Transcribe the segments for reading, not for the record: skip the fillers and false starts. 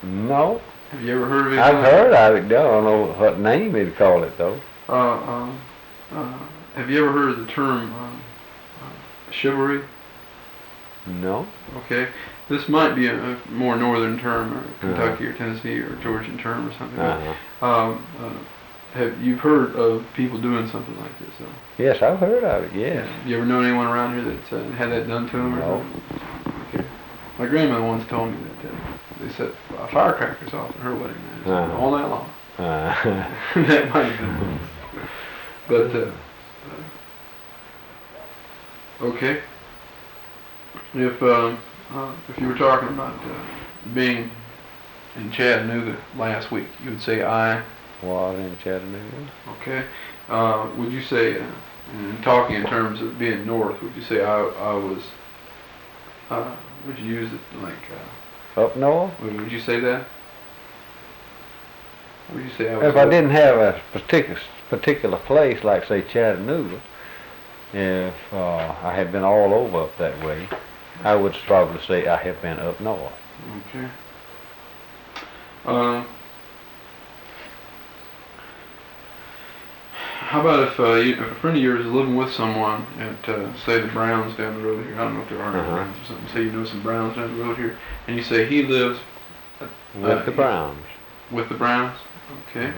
No. Have you ever heard of it? I've heard of it, though. I don't know what name he'd call it, though. Have you ever heard of the term chivalry? No. Okay. This might be a more northern term, or Kentucky or Tennessee or Georgian term or something. Have you heard of people doing something like this? Yes, I've heard of it, yes. You ever known anyone around here that's had that done to them? No. Okay. My grandmother once told me that they set firecrackers off at her wedding all night long. That might have been. But, okay. If you were talking about being in Chattanooga last week, you would say I was in Chattanooga. Okay. Would you say, talking in terms of being north, would you say I was, would you use it like... up north? Would you say that? Would you say I was... If I didn't have a particular place, like, say, Chattanooga, if I had been all over up that way, I would probably say I have been up north. Okay. How about if a friend of yours is living with someone at, say, the Browns down the road here? I don't know if there are any Browns or something. Say you know some Browns down the road here, and you say he lives with the Browns. With the Browns, okay.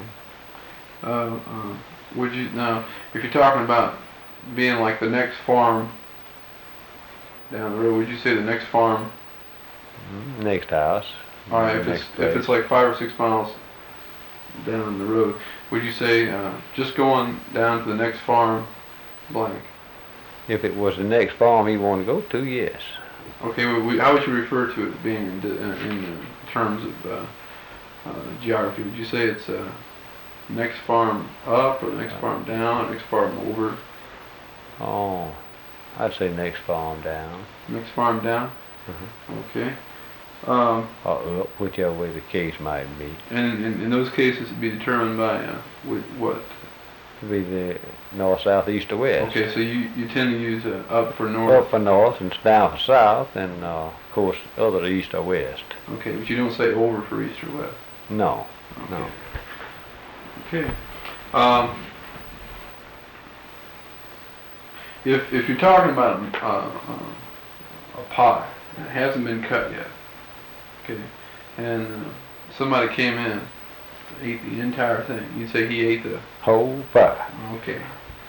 Would you now, if you're talking about being like the next farm down the road, would you say the next farm? Next house. All right. If it's like 5 or 6 miles down the road, would you say just going down to the next farm, blank? If it was the next farm you want to go to, yes. Okay, how would you refer to it being in terms of geography? Would you say it's next farm up, or next farm down, or next farm over? Oh, I'd say next farm down. Next farm down? Okay. Or up, whichever way the case might be. And in those cases, it'd be determined by what? It'd be the north, south, east, or west. Okay, so you tend to use up for north. Up for north and down for south, and of course other east or west. Okay, but you don't say over for east or west. No. Okay. No. Okay. If you're talking about a pie and it hasn't been cut yet, okay, and somebody came in, ate the entire thing, you'd say he ate the whole pie. Okay.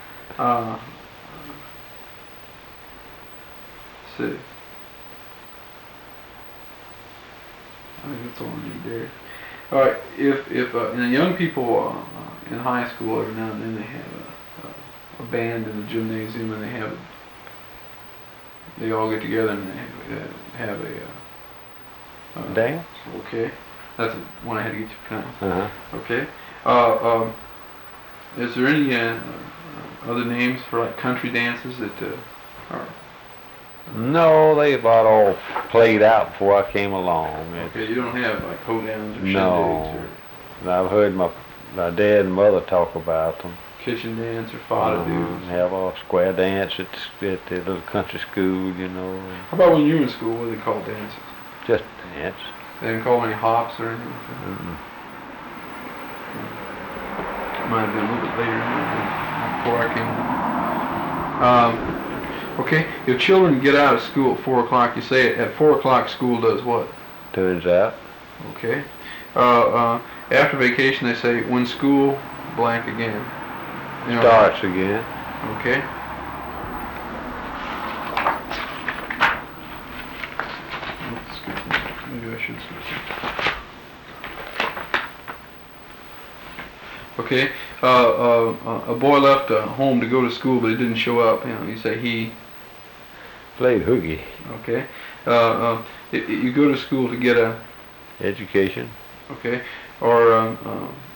See. I think that's all I need there. All right. If and the young people in high school, every now and then they have a band in the gymnasium, and they all get together and they have a dance. Okay. That's one I had to get you kind of. Okay. Is there any other names for like country dances that are? No, they about all played out before I came along. Okay, you don't have like hoedowns or no. shindigs or... I've heard my dad and mother talk about them. Kitchen dance or fado-doos. Have a square dance at the little country school, you know. How about when you were in school, what do they call dances? Just dance. They didn't call any hops or anything? Might have been a little bit later before I came. Okay, if children get out of school at 4 o'clock, you say at 4 o'clock school does what? Turns out. Okay. After vacation they say when school blank again. You know, starts again. Okay. Maybe I should switch it. Okay. A boy left home to go to school, but he didn't show up. You know, you say he played hooky. Okay. You go to school to get a education. Okay. Or